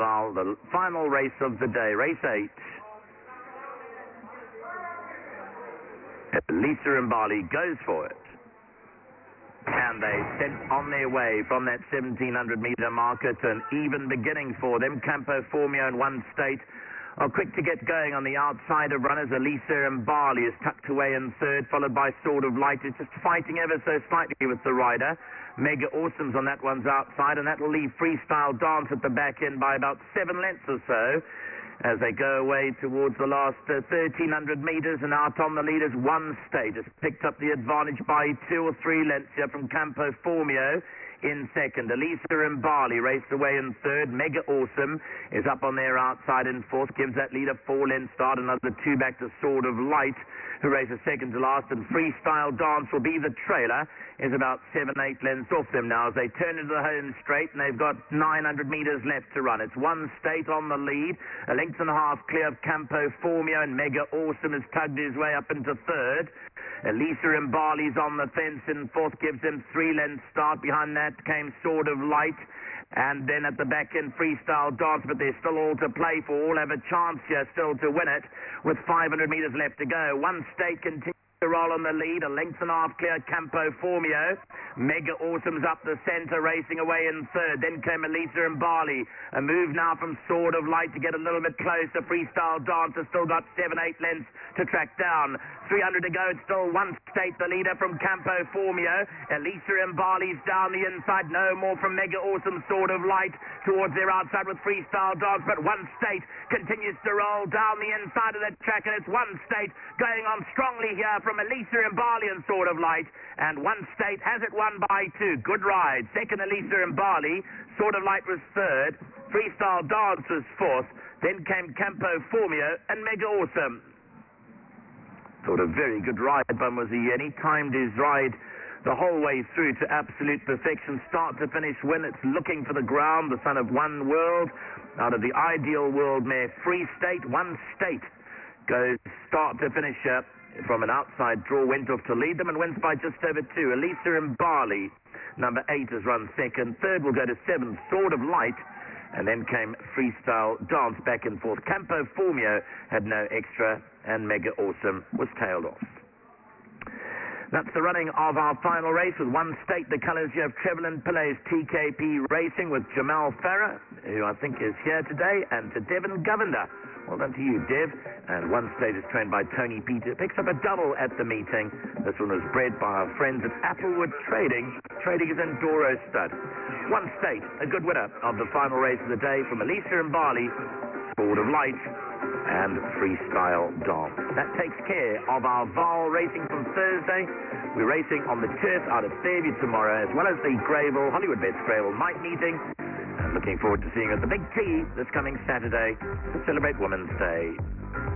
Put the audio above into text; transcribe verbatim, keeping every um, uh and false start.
Well, the final race of the day, race eight. Lisa Mbali goes for it. And they sent on their way from that seventeen hundred meter marker to an even beginning for them. Campo Formio in one state are quick to get going on the outside of runners. Elisa Mbali is tucked away in third, followed by Sword of Light. It's just fighting ever so slightly with the rider. Mega Awesome's on that one's outside, and that will leave Freestyle Dance at the back end by about seven lengths or so as they go away towards the last uh, thirteen hundred meters, and out on the leaders, One State has picked up the advantage by two or three lengths here from Campo Formio in second. Elisa Mbali raced away in third. Mega Awesome is up on their outside in fourth, gives that leader four lengths start. Another two back to Sword of Light, who races second to last, and Freestyle Dance will be the trailer, is about seven, eight lengths off them now as they turn into the home straight, and they've got nine hundred meters left to run. It's One State on the lead, a length and a half clear of Campo Formio, and Mega Awesome has tugged his way up into third. Elisa Mbali's on the fence in fourth, gives them three lengths start. Behind that came Sword of Light, and then at the back end, Freestyle Dance, but there's still all to play for. All have a chance here still to win it with five hundred meters left to go. One State continues to roll on the lead, a length and a half clear Campo Formio. Mega Awesome's up the centre, racing away in third. Then came Elisa Mbali. A move now from Sword of Light to get a little bit closer. Freestyle Dance has still got seven, eight lengths to track down. three hundred to go. It's still One State, the leader from Campo Formio. Elisa Mbali's down the inside. No more from Mega Awesome. Sword of Light towards their outside with Freestyle Dance, but One State continues to roll down the inside of that track, and it's One State going on strongly here from Elisa Mbali and Sword of Light, and One State has it won by two. Good ride. Second, Elisa Mbali. Sword of Light was third. Freestyle Dance was fourth. Then came Campo Formio and Mega Awesome. Thought a very good ride by Muzieni. He timed his ride the whole way through to absolute perfection, start to finish win. It's Looking for the Ground, the son of One World, out of the Ideal World mare Free State. One State goes start to finish uh, from an outside draw, went off to lead them and wins by just over two. Elisa Mbali, number eight, has run second. Third will go to seventh, Sword of Light, and then came Freestyle Dance back and forth. Campo Formio had no extra, and Mega Awesome was tailed off. That's the running of our final race with One State. The colours you have Trevelyan Pillai's T K P Racing with Jamal Farah, who I think is here today, and to Devin Govender. Well done to you, Dev. And One State is trained by Tony Peter. Picks up a double at the meeting. This one was bred by our friends at Applewood Trading. Trading is in Doro Stud. One State, a good winner of the final race of the day from Elisa Mbali, Sword of Light, and Freestyle Dance. That takes care of our Vaal racing from Thursday. We're racing on the turf out at Fairview tomorrow, as well as the Greyville, Hollywood Bets Greyville night meeting. And looking forward to seeing you at the Big T this coming Saturday to celebrate Women's Day.